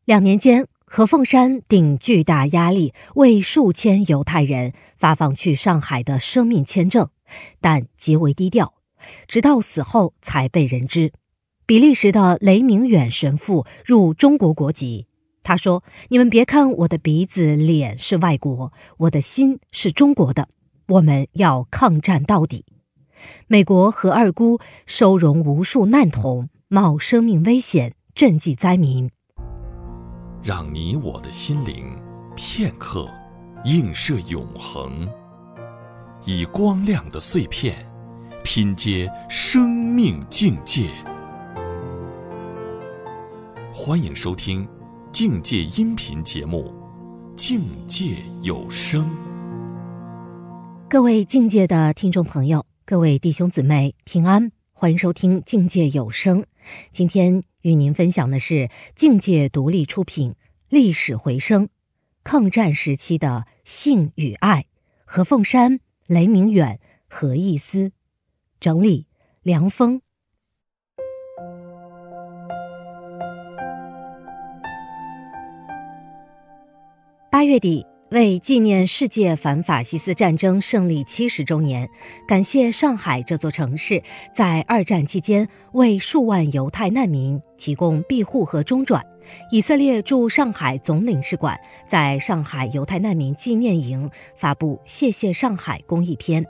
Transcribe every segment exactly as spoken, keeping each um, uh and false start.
两年间，何凤山顶巨大压力为数千犹太人发放去上海的生命签证，但极为低调，直到死后才被人知。比利时的雷明远神父入中国国籍，他说：“你们别看我的鼻子、脸是外国，我的心是中国的，我们要抗战到底。”美国何二姑收容无数难童，冒生命危险赈济灾民。 让你我的心灵片刻映射永恒，以光亮的碎片拼接生命境界。欢迎收听境界音频节目《境界有声》。 各位境界的听众朋友，各位弟兄姊妹平安，欢迎收听境界有声。今天与您分享的是境界独立出品历史回声，抗战时期的性与爱，何凤山、雷明远、何义思，整理梁峰。八月底，为纪念世界反法西斯战争胜利七十周年，感谢上海这座城市在二战期间为数万犹太难民提供庇护和中转，以色列驻上海总领事馆在上海犹太难民纪念营发布谢谢上海公益片。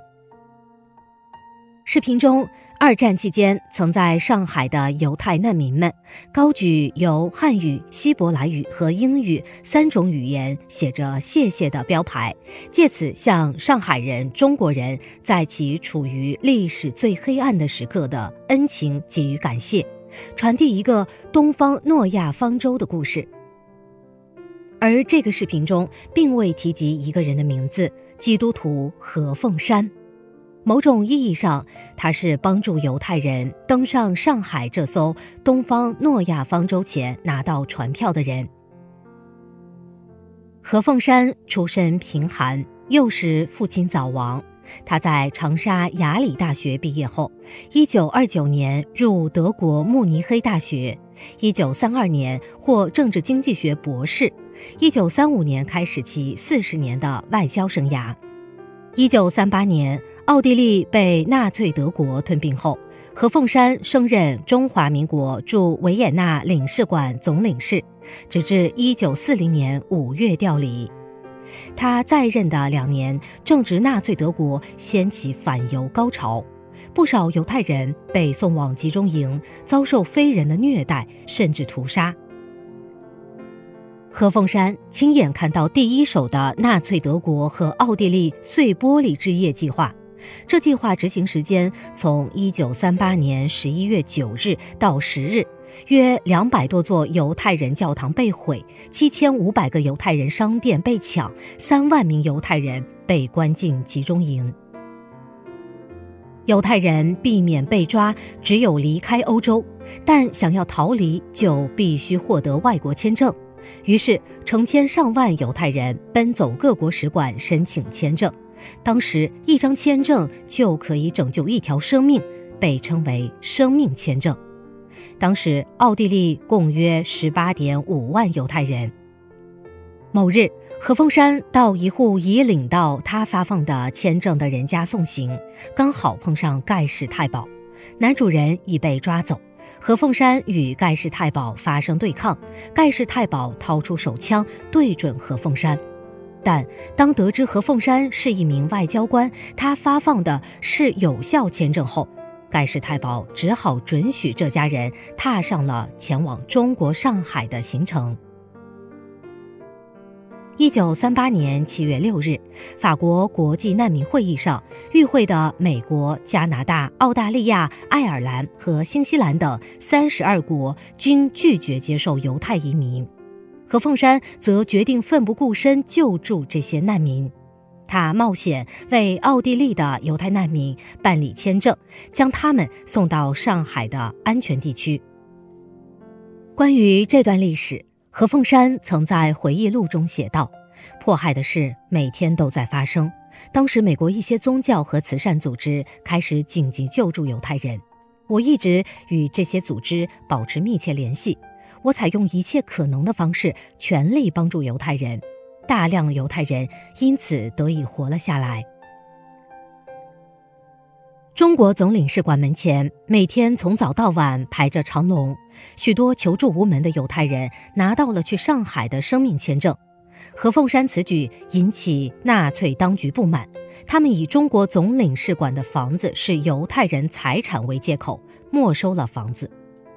视频中，二战期间曾在上海的犹太难民们高举由汉语、希伯来语和英语三种语言写着谢谢的标牌，借此向上海人、中国人在其处于历史最黑暗的时刻的恩情给予感谢，传递一个东方诺亚方舟的故事。而这个视频中并未提及一个人的名字，基督徒何凤山。某种意义上，他是帮助犹太人登上上海这艘东方诺亚方舟前拿到船票的人。何凤山出身贫寒，幼时父亲早亡。他在长沙雅礼大学毕业后，一九二九年入德国慕尼黑大学，一九三二年获政治经济学博士，一九三五年开始其四十年的外交生涯。一九三八年，奥地利被纳粹德国吞并后，何凤山升任中华民国驻维也纳领事馆总领事，直至一九四零年五月调离。他在任的两年，正值纳粹德国掀起反犹高潮，不少犹太人被送往集中营，遭受非人的虐待，甚至屠杀。何凤山亲眼看到第一手的纳粹德国和奥地利碎玻璃之夜计划，这计划执行时间从一九三八年十一月九日到十日，约两百多座犹太人教堂被毁，七千五百个犹太人商店被抢，三万名犹太人被关进集中营。犹太人避免被抓，只有离开欧洲，但想要逃离就必须获得外国签证。于是成千上万犹太人奔走各国使馆申请签证，当时一张签证就可以拯救一条生命，被称为生命签证。当时奥地利共约 十八点五万犹太人。某日，何凤山到一户已领到他发放的签证的人家送行，刚好碰上盖世太保，男主人已被抓走。何凤山与盖世太保发生对抗，盖世太保掏出手枪对准何凤山，但当得知何凤山是一名外交官，他发放的是有效签证后，盖世太保只好准许这家人踏上了前往中国上海的行程。一九三八年七月六日，法国国际难民会议上，与会的美国、加拿大、澳大利亚、爱尔兰和新西兰等三十二国均拒绝接受犹太移民。何凤山则决定奋不顾身救助这些难民。他冒险为奥地利的犹太难民办理签证，将他们送到上海的安全地区。关于这段历史，何凤山曾在回忆录中写道：迫害的事每天都在发生。当时美国一些宗教和慈善组织开始紧急救助犹太人，我一直与这些组织保持密切联系。 我采用一切可能的方式，全力帮助犹太人，大量犹太人因此得以活了下来。中国总领事馆门前每天从早到晚排着长龙，许多求助无门的犹太人拿到了去上海的生命签证。何凤山此举引起纳粹当局不满，他们以中国总领事馆的房子是犹太人财产为借口，没收了房子。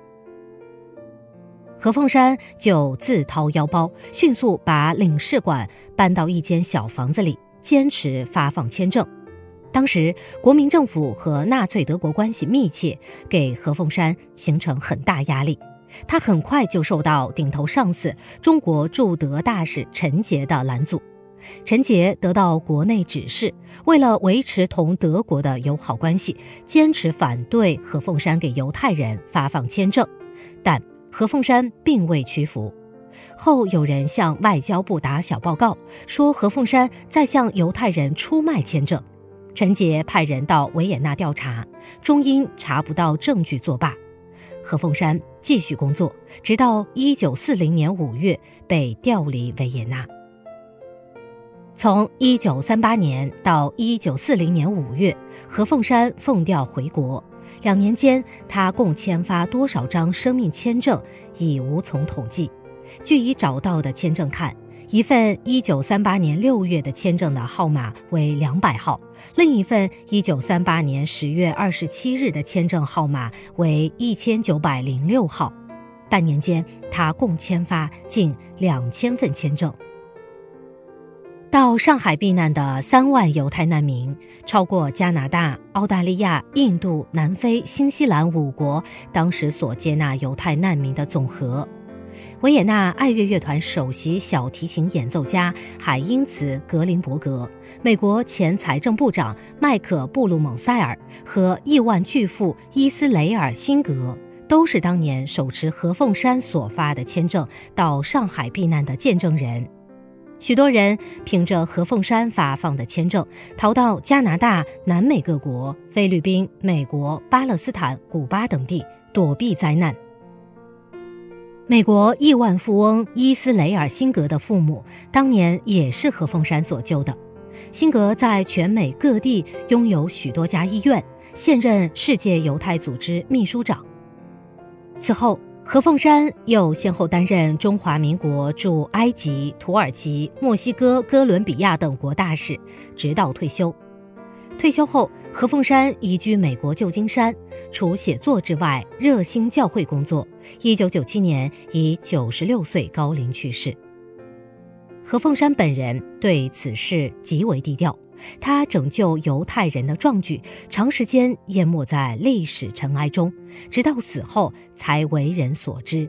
何凤山就自掏腰包，迅速把领事馆搬到一间小房子里，坚持发放签证。当时国民政府和纳粹德国关系密切，给何凤山形成很大压力。他很快就受到顶头上司中国驻德大使陈杰的拦阻。陈杰得到国内指示，为了维持同德国的友好关系，坚持反对何凤山给犹太人发放签证，但何凤山并未屈服。后有人向外交部打小报告，说何凤山在向犹太人出卖签证。陈杰派人到维也纳调查，终因查不到证据作罢。何凤山继续工作，直到一九四零年五月被调离维也纳。从一九三八年到一九四零年五月，何凤山奉调回国。两年间，他共签发多少张生命签证已无从统计。据已找到的签证看，一份一九三八年六月的签证的号码为两百号，另一份一九三八年十月二十七日的签证号码为一千九百零六号。半年间，他共签发近两千份签证。到上海避难的三万犹太难民，超过加拿大、澳大利亚、印度、南非、新西兰五国当时所接纳犹太难民的总和。维也纳爱乐乐团首席小提琴演奏家海因茨·格林伯格、美国前财政部长麦克布鲁蒙塞尔和亿万巨富伊斯雷尔·辛格都是当年手持何凤山所发的签证到上海避难的见证人。许多人凭着何凤山发放的签证逃到加拿大、南美各国、菲律宾、美国、巴勒斯坦、古巴等地躲避灾难。美国亿万富翁伊斯雷尔·辛格的父母当年也是何凤山所救的。辛格在全美各地拥有许多家医院，现任世界犹太组织秘书长。此后，何凤山又先后担任中华民国驻埃及、土耳其、墨西哥、哥伦比亚等国大使，直到退休。退休后，何凤山移居美国旧金山，除写作之外，热心教会工作。一九九七年以九十六岁高龄去世。何凤山本人对此事极为低调，他拯救犹太人的壮举长时间淹没在历史尘埃中，直到死后才为人所知。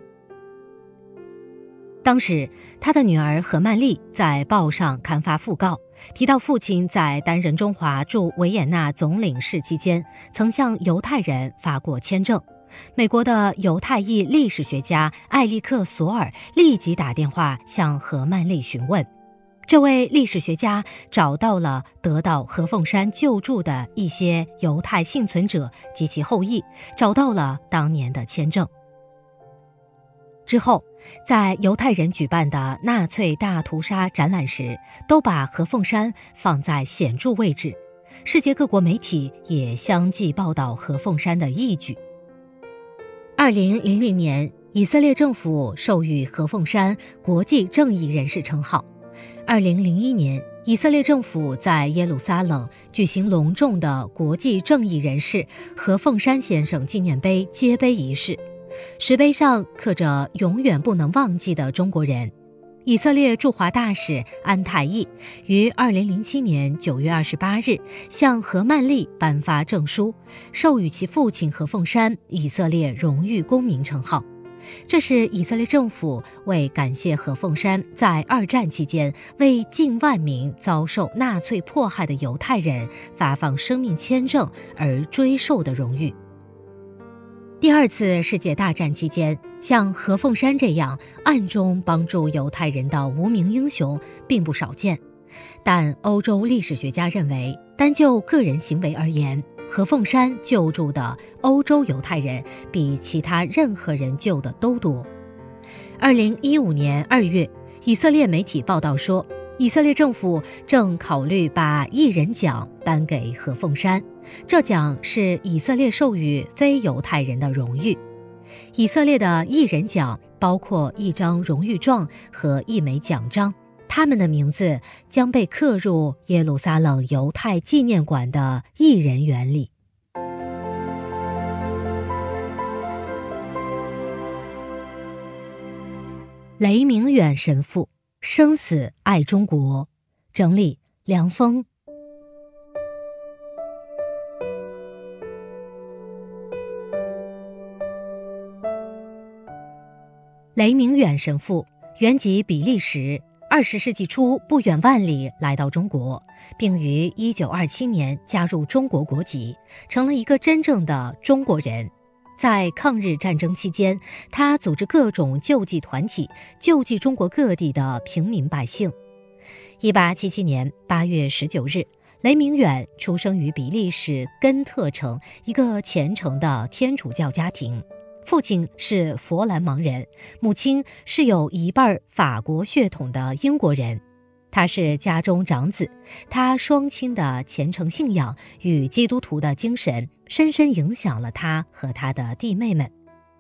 当时他的女儿何曼丽在报上刊发讣告，提到父亲在担任中华驻维也纳总领事期间曾向犹太人发过签证。美国的犹太裔历史学家艾利克·索尔立即打电话向何曼丽询问。这位历史学家找到了得到何凤山救助的一些犹太幸存者及其后裔，找到了当年的签证。之后，在犹太人举办的纳粹大屠杀展览时，都把何凤山放在显著位置。世界各国媒体也相继报道何凤山的义举。二零零零年，以色列政府授予何凤山国际正义人士称号。二零零一年，以色列政府在耶路撒冷举行隆重的国际正义人士何凤山先生纪念碑揭碑仪式。石碑上刻着永远不能忘记的中国人。以色列驻华大使安泰义于二零零七年九月二十八日向何曼丽颁发证书，授予其父亲何凤山以色列荣誉公民称号。这是以色列政府为感谢何凤山在二战期间为近万名遭受纳粹迫害的犹太人发放生命签证而追授的荣誉。第二次世界大战期间，像何凤山这样暗中帮助犹太人的无名英雄并不少见，但欧洲历史学家认为，单就个人行为而言，何凤山救助的欧洲犹太人比其他任何人救的都多。 二零一五年二月，以色列媒体报道说，以色列政府正考虑把艺人奖颁给何凤山，这奖是以色列授予非犹太人的荣誉。以色列的艺人奖包括一张荣誉状和一枚奖章，他们的名字将被刻入耶路撒冷犹太纪念馆的艺人园里。雷明远神父，生死爱中国，整理梁峰。雷明远神父原籍比利时，二十世纪初不远万里来到中国，并于一九二七年加入中国国籍，成了一个真正的中国人。在抗日战争期间，他组织各种救济团体，救济中国各地的平民百姓。一八七七年八月十九日，雷明远出生于比利时根特城一个虔诚的天主教家庭，父亲是佛兰盲人，母亲是有一半法国血统的英国人。他是家中长子，他双亲的虔诚信仰与基督徒的精神深深影响了他和他的弟妹们。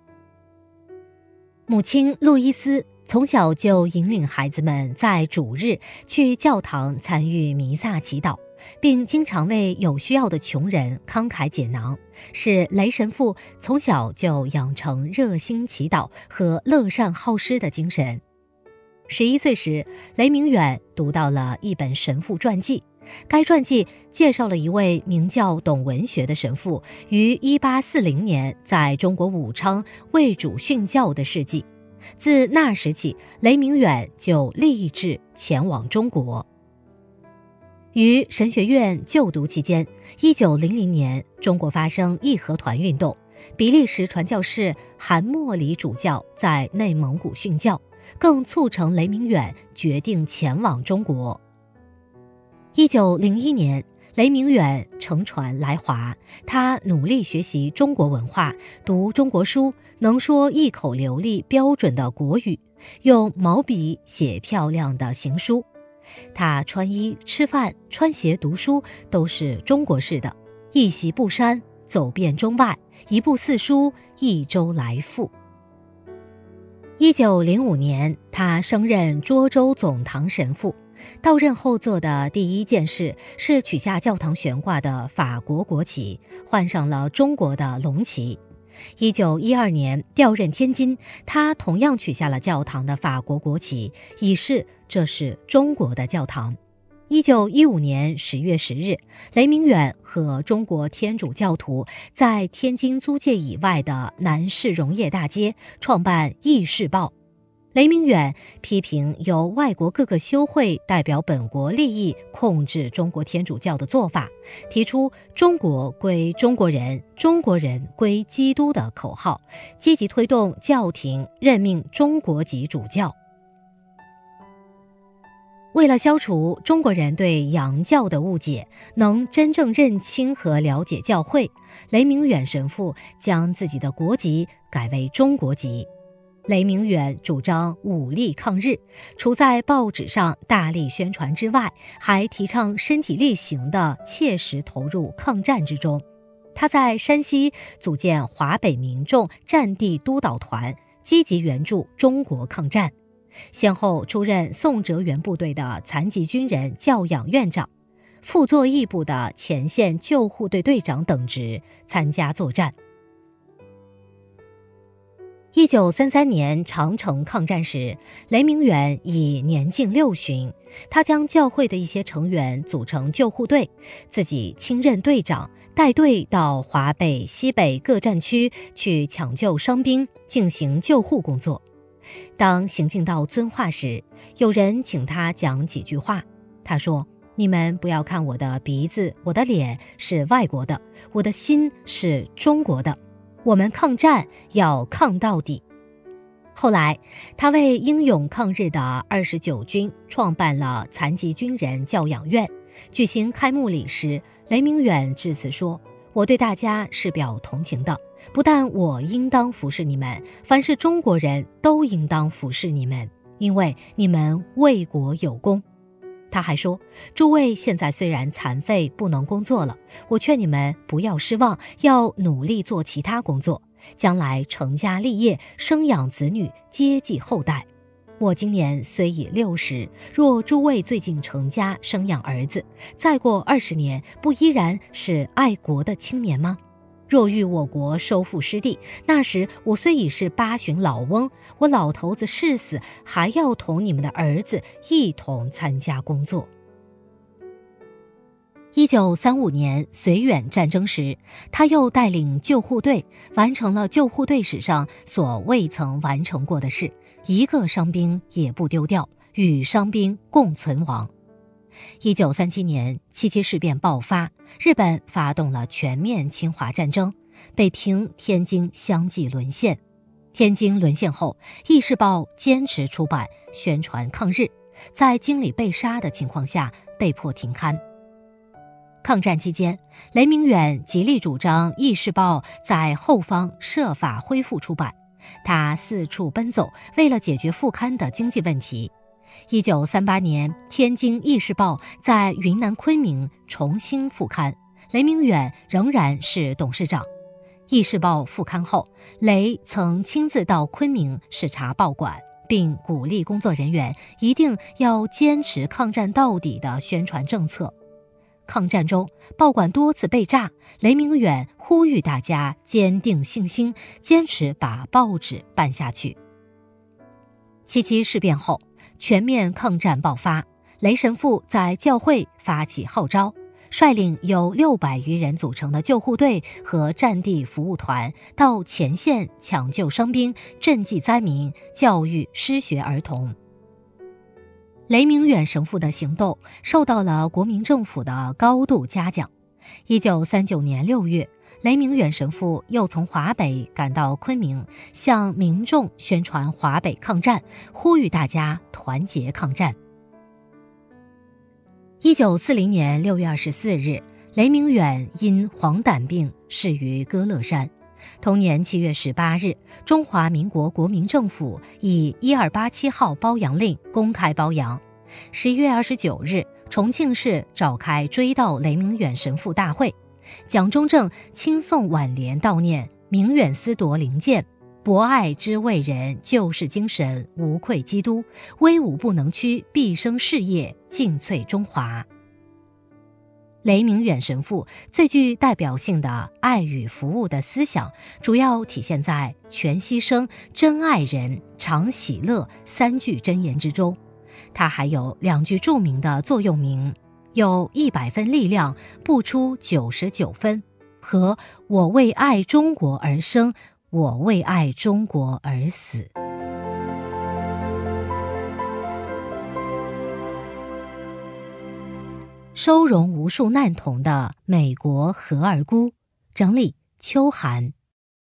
母亲路易斯从小就引领孩子们在主日去教堂参与弥撒祈祷，并经常为有需要的穷人慷慨解囊，使雷神父从小就养成热心祈祷和乐善好施的精神。十一岁时，雷明远读到了一本神父传记，该传记介绍了一位名叫董文学的神父于一八四零年在中国武昌为主训教的事迹。自那时起，雷明远就立志前往中国。于神学院就读期间，一九零零年中国发生义和团运动，比利时传教士韩默里主教在内蒙古训教，更促成雷明远决定前往中国。一九零一年，雷明远乘船来华，他努力学习中国文化，读中国书，能说一口流利标准的国语，用毛笔写漂亮的行书。他穿衣、吃饭、穿鞋、读书都是中国式的，一席不删，走遍中外，一部四书，一周来复。一九零五年，他升任涿州总堂神父。到任后做的第一件事是取下教堂悬挂的法国国旗，换上了中国的龙旗。一九一二年调任天津，他同样取下了教堂的法国国旗，以示这是中国的教堂。一九一五年十月十日，雷明远和中国天主教徒在天津租界以外的南市溶液大街创办《议事报》。雷明远批评由外国各个修会代表本国利益控制中国天主教的做法，提出中国归中国人，中国人归基督的口号，积极推动教廷任命中国籍主教。为了消除中国人对洋教的误解，能真正认清和了解教会，雷明远神父将自己的国籍改为中国籍。雷明远主张武力抗日，除在报纸上大力宣传之外，还提倡身体力行地切实投入抗战之中。他在山西组建华北民众战地督导团，积极援助中国抗战，先后出任宋哲元部队的残疾军人教养院长、傅作义部的前线救护队队长等职，参加作战。一九三三年长城抗战时，雷明远已年近六旬，他将教会的一些成员组成救护队，自己亲任队长，带队到华北、西北各战区去抢救伤兵，进行救护工作。当行进到遵化时，有人请他讲几句话，他说：你们不要看我的鼻子，我的脸是外国的，我的心是中国的，我们抗战要抗到底。后来他为英勇抗日的二十九军创办了残疾军人教养院。举行开幕礼时，雷明远致辞说： 我对大家是表同情的，不但我应当服侍你们，凡是中国人都应当服侍你们，因为你们为国有功。他还说，诸位现在虽然残废不能工作了，我劝你们不要失望，要努力做其他工作，将来成家立业，生养子女，接济后代。我今年虽已六十，若诸位最近成家生养儿子，再过二十年，不依然是爱国的青年吗？若欲我国收复失地，那时我虽已是八旬老翁，我老头子誓死还要同你们的儿子一同参加工作。一九三五年绥远战争时，他又带领救护队完成了救护队史上所未曾完成过的事，一个伤兵也不丢掉，与伤兵共存亡。一九三七年七七事变爆发，日本发动了全面侵华战争，北平、天津相继沦陷。天津沦陷后，《议事报》坚持出版宣传抗日，在经理被杀的情况下被迫停刊。抗战期间，雷明远极力主张《议事报》在后方设法恢复出版，他四处奔走，为了解决复刊的经济问题。一九三八年，天津《议事报》在云南昆明重新复刊，雷明远仍然是董事长。《议事报》复刊后，雷曾亲自到昆明视察报馆，并鼓励工作人员一定要坚持抗战到底的宣传政策。抗战中，报馆多次被炸，雷明远呼吁大家坚定信心，坚持把报纸办下去。七七事变后，全面抗战爆发，雷神父在教会发起号召，率领由六百余人组成的救护队和战地服务团到前线抢救伤兵、赈济灾民、教育失学儿童。雷明远神父的行动受到了国民政府的高度嘉奖。一九三九年六月，雷明远神父又从华北赶到昆明，向民众宣传华北抗战，呼吁大家团结抗战。一九四零年六月二十四日，雷明远因黄疸病逝于歌乐山。同年七月十八日，中华民国国民政府以一二八七号褒扬令公开褒扬。十一月二十九日，重庆市召开追悼雷明远神父大会，蒋中正亲送挽联悼念明远思夺灵剑，博爱之为人，救世精神无愧基督，威武不能屈，毕生事业尽瘁中华。雷明远神父最具代表性的爱与服务的思想，主要体现在全牺牲、真爱人、常喜乐三句箴言之中。他还有两句著名的座右铭，有一百分力量，不出九十九分，和我为爱中国而生，我为爱中国而死。收容无数难童的美国和儿姑，整理秋寒。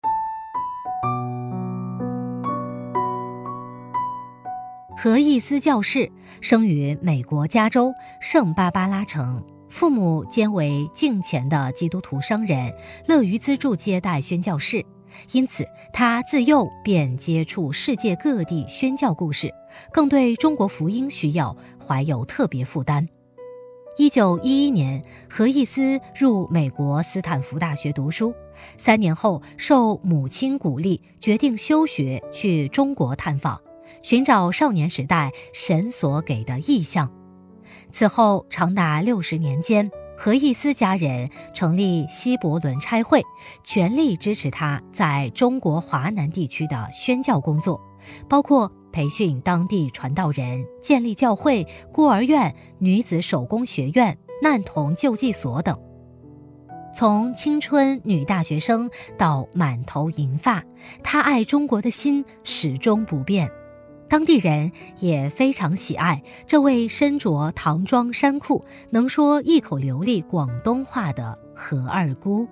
何义思教士生于美国加州圣巴巴拉城，父母兼为敬虔的基督徒商人，乐于资助接待宣教士，因此他自幼便接触世界各地宣教故事，更对中国福音需要怀有特别负担。一九一一年，何义思入美国斯坦福大学读书，三年后受母亲鼓励，决定休学去中国探访，寻找少年时代神所给的意象。此后长达六十年间，何义思家人成立西伯伦差会，全力支持他在中国华南地区的宣教工作，包括培训当地传道人，建立教会、孤儿院、女子手工学院、难童救济所等。从青春女大学生到满头银发，她爱中国的心始终不变。当地人也非常喜爱这位身着唐装衫裤、能说一口流利广东话的何二姑。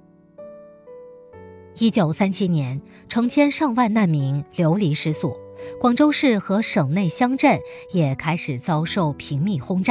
一九三七年，成千上万难民流离失所，广州市和省内乡镇也开始遭受平民轰炸。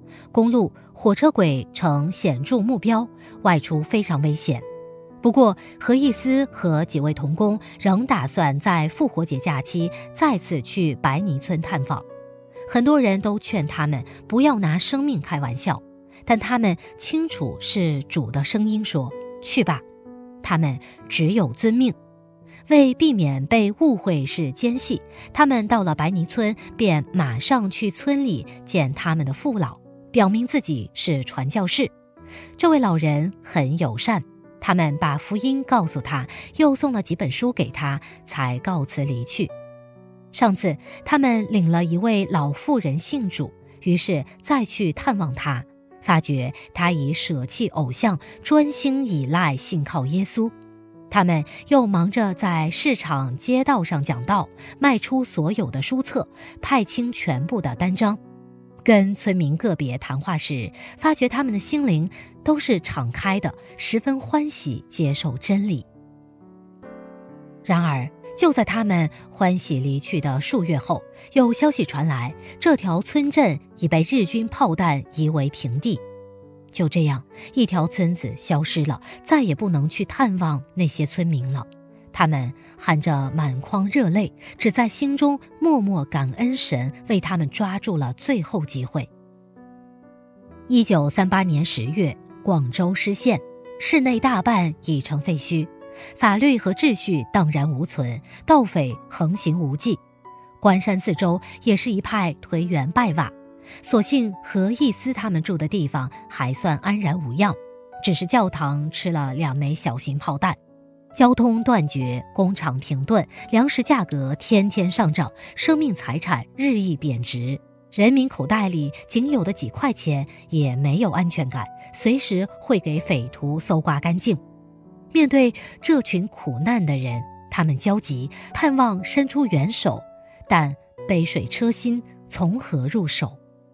公路、火车轨成显著目标，外出非常危险。不过何义思和几位同工仍打算在复活节假期再次去白泥村探访。很多人都劝他们不要拿生命开玩笑，但他们清楚是主的声音说，去吧。他们只有遵命。为避免被误会是奸细，他们到了白泥村便马上去村里见他们的父老，表明自己是传教士。这位老人很友善，他们把福音告诉他，又送了几本书给他，才告辞离去。上次他们领了一位老妇人信主，于是再去探望他，发觉他已舍弃偶像，专心依赖信靠耶稣。他们又忙着在市场街道上讲道，卖出所有的书册，派清全部的单张。跟村民个别谈话时，发觉他们的心灵都是敞开的，十分欢喜接受真理。然而就在他们欢喜离去的数月后，有消息传来，这条村镇已被日军炮弹夷为平地。就这样，一条村子消失了，再也不能去探望那些村民了。他们含着满眶热泪，只在心中默默感恩神为他们抓住了最后机会。一九三八年十月，广州失陷，市内大半已成废墟，法律和秩序荡然无存，盗匪横行无忌。关山四周也是一派颓垣败瓦。所幸何义思他们住的地方还算安然无恙，只是教堂吃了两枚小型炮弹。交通断绝，工厂停顿，粮食价格天天上涨，生命财产日益贬值，人民口袋里仅有的几块钱也没有安全感，随时会给匪徒搜刮干净。面对这群苦难的人，他们焦急，盼望伸出援手，但杯水车薪，从何入手？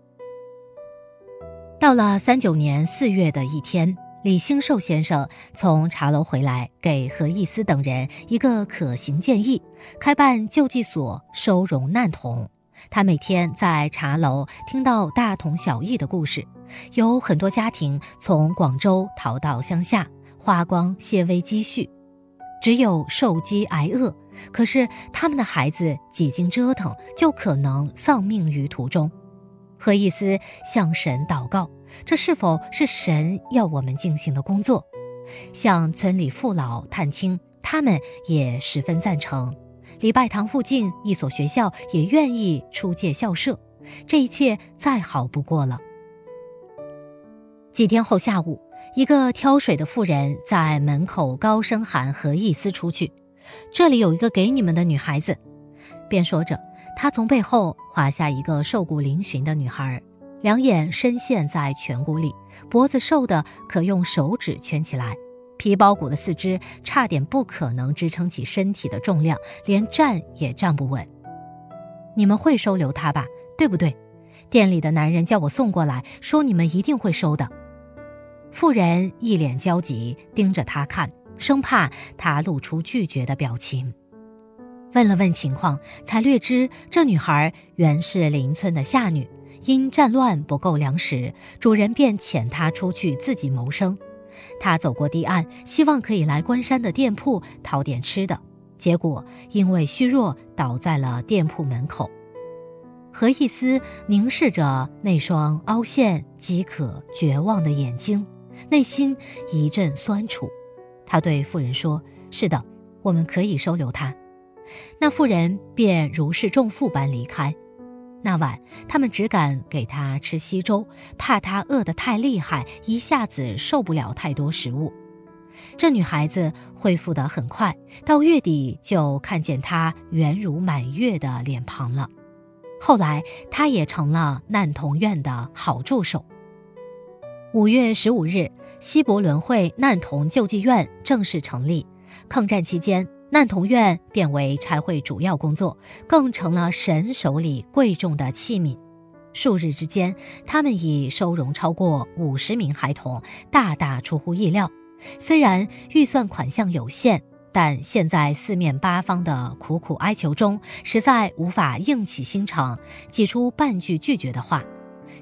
到了三九年四月的一天，李兴寿先生从茶楼回来，给何义思等人一个可行建议，开办救济所收容难童。他每天在茶楼听到大同小异的故事，有很多家庭从广州逃到乡下，花光些微积蓄，只有受饥挨饿，可是他们的孩子几经折腾，就可能丧命于途中。何义思向神祷告，这是否是神要我们进行的工作？向村里父老探听，他们也十分赞成。礼拜堂附近一所学校也愿意出借校舍，这一切再好不过了。几天后下午，一个挑水的妇人在门口高声喊何义思出去，这里有一个给你们的女孩子。边说着，他从背后滑下一个瘦骨嶙峋的女孩，两眼深陷在颧骨里，脖子瘦的可用手指圈起来，皮包骨的四肢差点不可能支撑起身体的重量，连站也站不稳。你们会收留她吧，对不对？店里的男人叫我送过来，说你们一定会收的。妇人一脸焦急，盯着他看，生怕他露出拒绝的表情。问了问情况，才略知这女孩原是邻村的下女，因战乱不够粮食，主人便遣她出去自己谋生。她走过堤岸，希望可以来关山的店铺讨点吃的，结果因为虚弱倒在了店铺门口。何义思凝视着那双凹陷、饥渴、绝望的眼睛，内心一阵酸楚。他对妇人说，是的，我们可以收留她。那妇人便如释重负般离开。那晚他们只敢给她吃稀粥，怕她饿得太厉害，一下子受不了太多食物。这女孩子恢复得很快，到月底就看见她圆如满月的脸庞了。后来她也成了难童院的好助手。五月十五日，西伯伦会难童救济院正式成立。抗战期间，难童院变为差会主要工作，更成了神手里贵重的器皿。数日之间，他们已收容超过五十名孩童，大大出乎意料。虽然预算款项有限，但现在四面八方的苦苦哀求中，实在无法硬起心肠，挤出半句拒绝的话。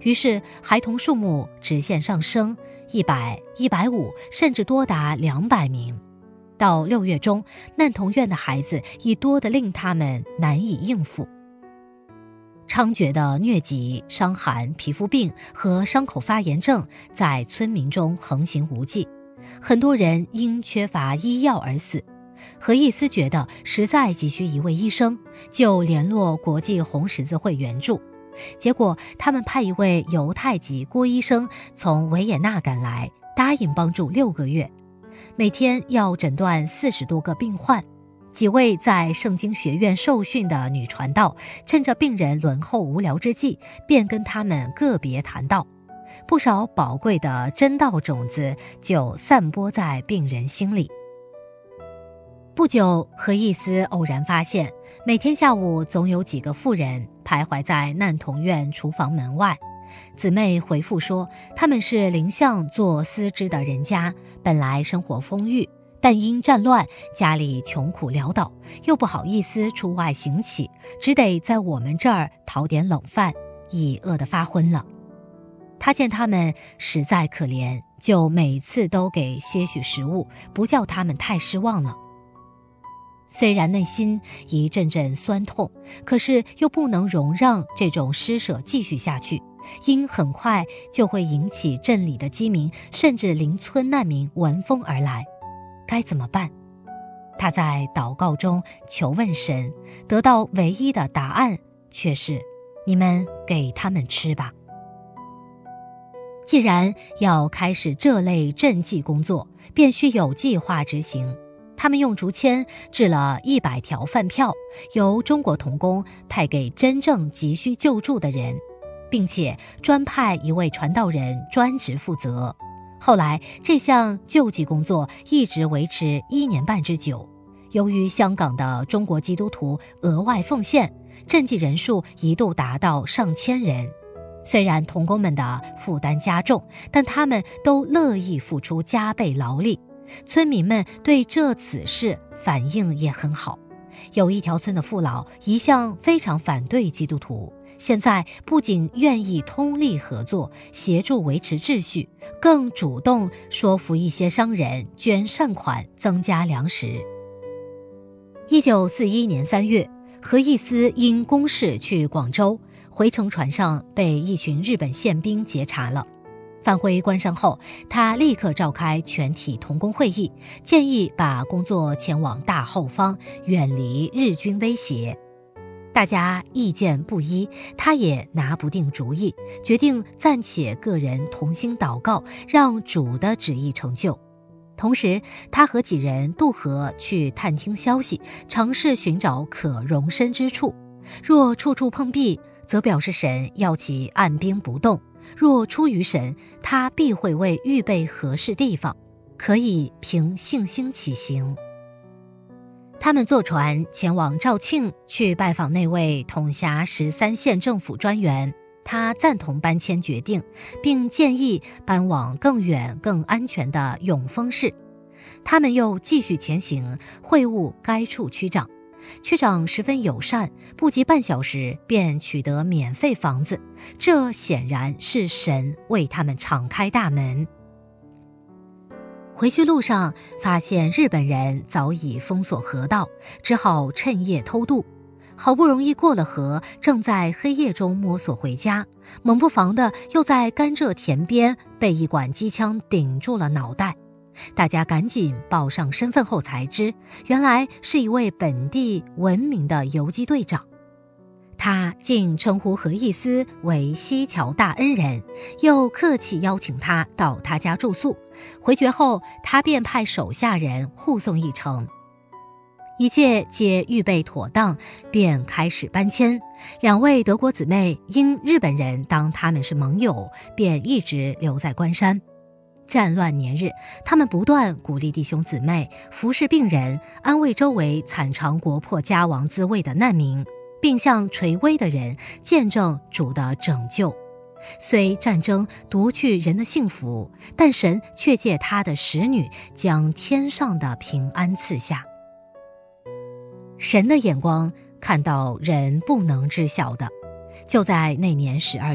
于是孩童数目直线上升，一百、一百五，甚至多达两百名。到六月中，难童院的孩子已多得令他们难以应付。猖獗的疟疾、伤寒、皮肤病和伤口发炎症在村民中横行无忌，很多人因缺乏医药而死。何义思觉得实在急需一位医生，就联络国际红十字会援助。结果他们派一位犹太籍郭医生从维也纳赶来，答应帮助六个月，每天要诊断四十多个病患。几位在圣经学院受训的女传道，趁着病人轮候无聊之际，便跟他们个别谈道，不少宝贵的真道种子就散播在病人心里。不久，何义思偶然发现，每天下午总有几个妇人徘徊在难童院厨房门外。姊妹回复说，他们是邻巷做丝织的人家，本来生活丰裕，但因战乱，家里穷苦潦倒，又不好意思出外行乞，只得在我们这儿讨点冷饭，已饿得发昏了。他见他们实在可怜，就每次都给些许食物，不叫他们太失望了。虽然内心一阵阵酸痛，可是又不能容让这种施舍继续下去，因很快就会引起镇里的饥民，甚至邻村难民闻风而来。该怎么办？他在祷告中求问神，得到唯一的答案却是：你们给他们吃吧。既然要开始这类赈济工作，便须有计划执行。他们用竹签制了一百条饭票，由中国童工派给真正急需救助的人，并且专派一位传道人专职负责。后来这项救济工作一直维持一年半之久。由于香港的中国基督徒额外奉献，赈济人数一度达到上千人。虽然童工们的负担加重，但他们都乐意付出加倍劳力。村民们对这此事反应也很好。有一条村的父老一向非常反对基督徒，现在不仅愿意通力合作，协助维持秩序，更主动说服一些商人捐善款，增加粮食。一九四一年三月，何义思因公事去广州，回程船上被一群日本宪兵截查了。返回关山后，他立刻召开全体童工会议，建议把工作前往大后方，远离日军威胁。大家意见不一，他也拿不定主意，决定暂且个人同心祷告，让主的旨意成就。同时，他和几人渡河去探听消息，尝试寻找可容身之处。若处处碰壁，则表示神要其按兵不动；若出于神，他必会为预备合适地方，可以凭信心起行。他们坐船前往肇庆，去拜访那位统辖十三县政府专员。他赞同搬迁决定，并建议搬往更远更安全的永丰市。他们又继续前行，会晤该处区长。区长十分友善，不及半小时便取得免费房子，这显然是神为他们敞开大门。回去路上发现日本人早已封锁河道，只好趁夜偷渡。好不容易过了河，正在黑夜中摸索回家，猛不防的又在甘蔗田边被一管机枪顶住了脑袋。大家赶紧报上身份后才知，原来是一位本地闻名的游击队长。他竟称呼何义思为西桥大恩人，又客气邀请他到他家住宿。回绝后，他便派手下人护送一程。一切皆预备妥当，便开始搬迁。两位德国姊妹因日本人当他们是盟友，便一直留在关山。战乱年日，他们不断鼓励弟兄姊妹服侍病人，安慰周围惨尝国破家亡滋味的难民，并向垂危的人见证主的拯救。虽战争夺去人的幸福，但神却借他的使女将天上的平安赐下。神的眼光看到人不能知晓的。就在那年十二月，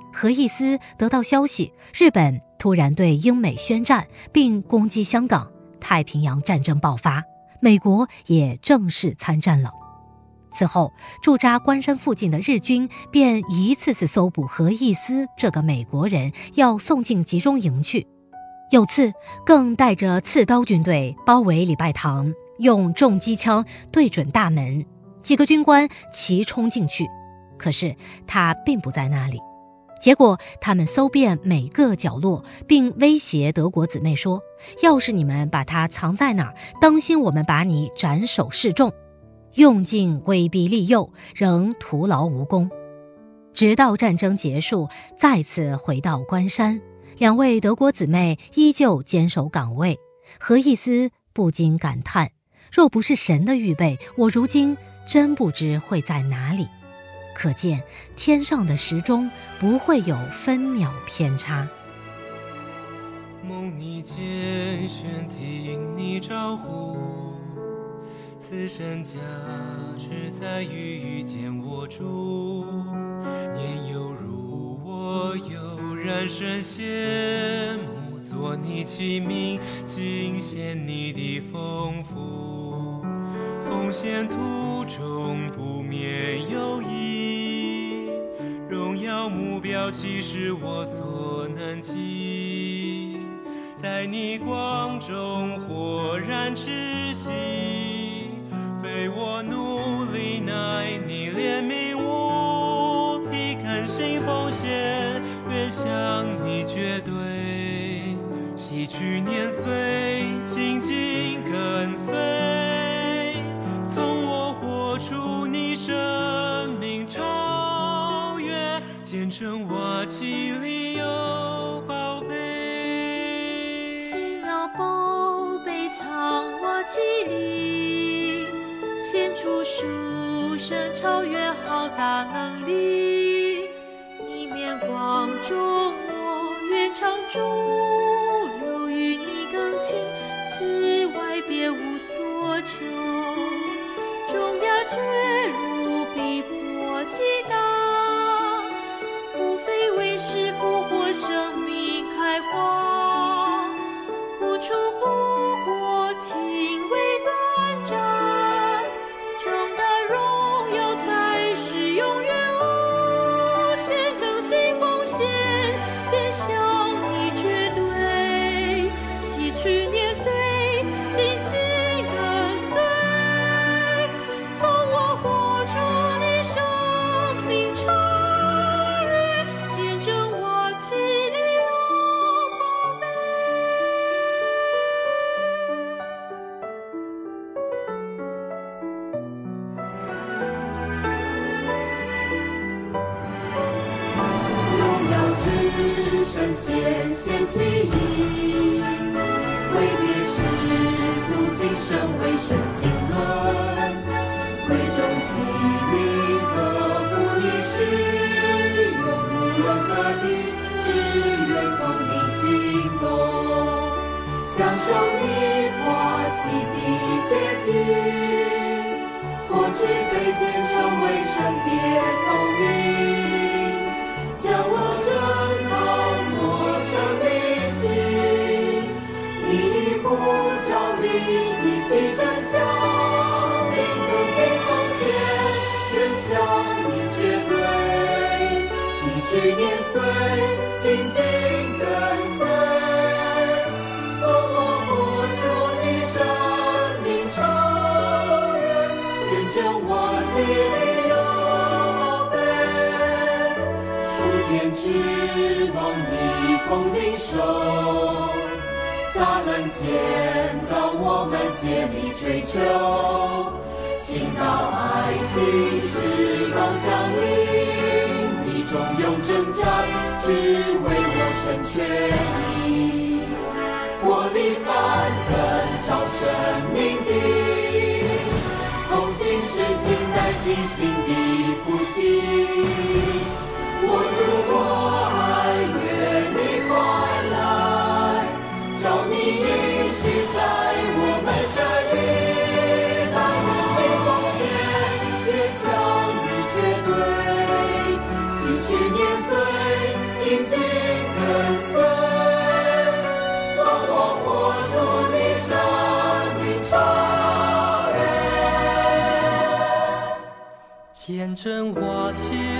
何义思得到消息，日本突然对英美宣战，并攻击香港，太平洋战争爆发，美国也正式参战了。此后，驻扎关山附近的日军便一次次搜捕何义思这个美国人，要送进集中营去。有次更带着刺刀军队包围礼拜堂，用重机枪对准大门，几个军官齐冲进去，可是他并不在那里。结果他们搜遍每个角落，并威胁德国姊妹说，要是你们把他藏在哪儿，当心我们把你斩首示众。用尽威逼利诱，仍徒劳无功。直到战争结束，再次回到关山，两位德国姊妹依旧坚守岗位。何义思不禁感叹，若不是神的预备，我如今真不知会在哪里。可见天上的时钟不会有分秒偏差。 梦你见轩听你招呼，此生价值在于遇见我主。年幼如我悠然深羡慕，做你器皿，尽显你的丰富。奉献途中不免有意，荣耀目标岂是我所能及？在你光中豁然窒息，非我努力，乃你怜悯无比，恳心奉献，愿向你绝对，洗去年岁，紧紧跟随，从我活出你生命超越，见证瓦器里有宝贝， 奇妙宝贝藏瓦器里，显出属神超越浩大能力。你面光中我愿常驻留，与你更亲，此外别无所求。重压却如逼迫击打，无非为使复活生命开花。苦楚不过轻微短暂，重大荣耀才是永远无限，更新奉献，愿向你绝对，洗去年岁，紧紧跟随，从我活出你生命超越，见证瓦器里有宝贝。 荣耀之神显现希意，为别使徒今生为神经纶，贵重器皿呵护你使用，无论何地，只愿同你行动，享受你华喜的洁净，脱去卑贱，成为神别透明，将我正靠磨成的心，你的呼召立即起声响，你更新奉献，愿向你绝对，洗去年岁，紧紧跟随，从我活出你生命超越，见证瓦器里有宝贝，数天指望你同领受，撒冷建造我们竭力追求，倾倒爱心是高相邻，你中用征战，只为我生全意，活力繁增照生命的，同心实行带进心的复兴，我主我爱愿你快来，照你应许在我们这里，带着心奉献，愿向你绝对，洗去年岁， 战争瓦解